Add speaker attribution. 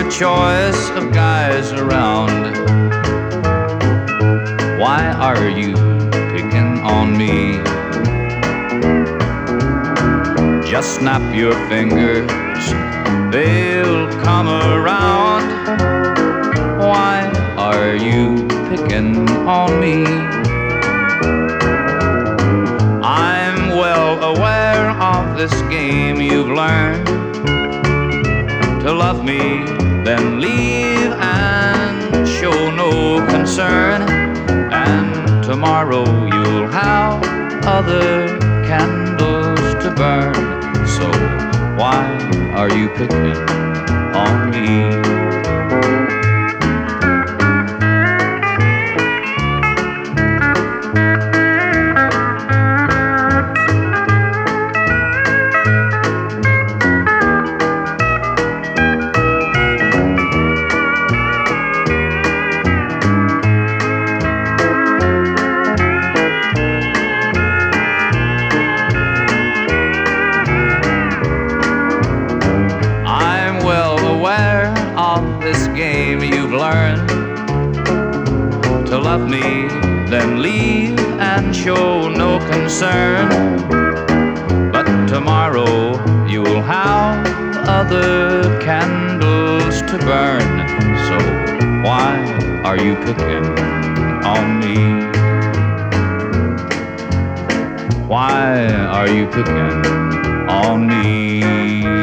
Speaker 1: choice of guys around. Why are you picking on me? Just snap your fingers, they'll come around. Why are you picking on me? I'm well aware of this game you've learned. To love me, then leave and show no concern. And tomorrow you'll have other candles to burn. So why are you picking on me? Game you've learned. To love me, then leave and show no concern. But tomorrow you'll have other candles to burn. So why are you picking on me? Why are you picking on me?